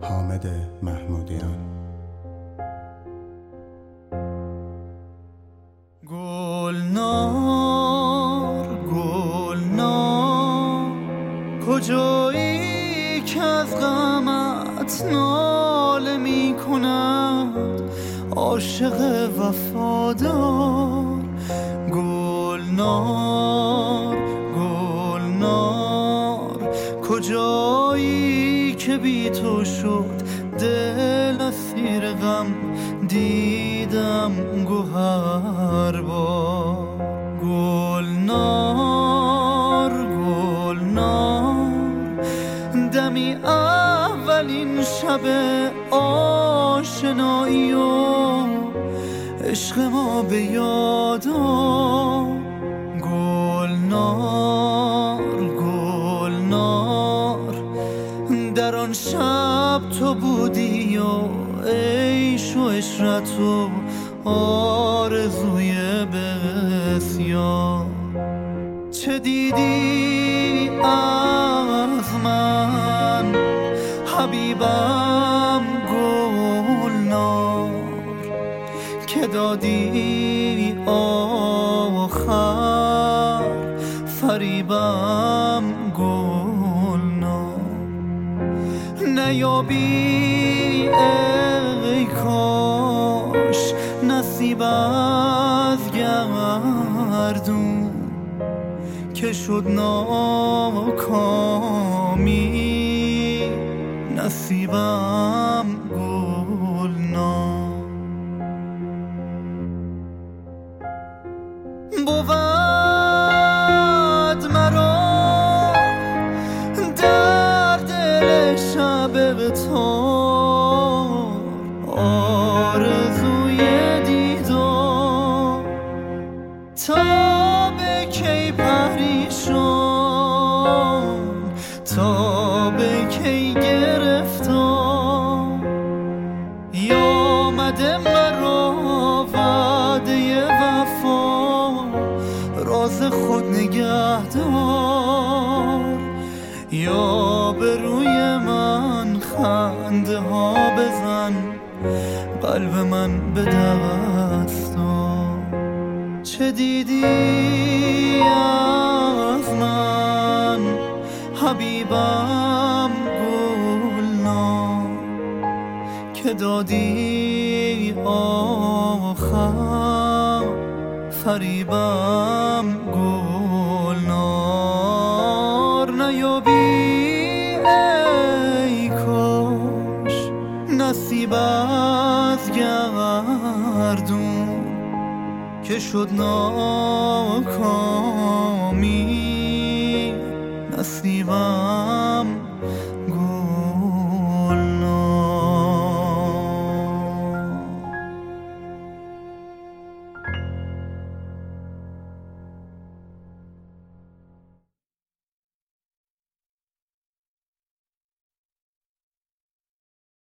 حامد محمودیان. گلنار گلنار کجایی که از غمت ناله می کند عاشق وفادار. گلنار گلنار کجایی که بی تو شد دل اسیر غم دیدم گوهر بار. گلنار گلنار دمی اولین شب آشنایی و عشق ما به یادا. گلنار گلنار در آن شب تو بودی و عیش و عشرت و آرزوی بسیار. چه دیدی از من حبیبم گلنار که دادی آخر فریبم گلنار. نیابی ای کاش نصیب از گردون که شد ناکامی نصیبم گلنار. بود مرا در دل شب تار آرزوی دیدار تا به کی پریشان تا به کی گرفتار. یا مده مرا وعده وفا راز خود نگهدار. یا به روی من خنده ها بزن قلب من به دست دار. چه دیدی از من حبیبم گلنار که دادی آخر فریبم گلنار. نیابی ای کاش نصیب از گردون که شد ناکامی نصیبم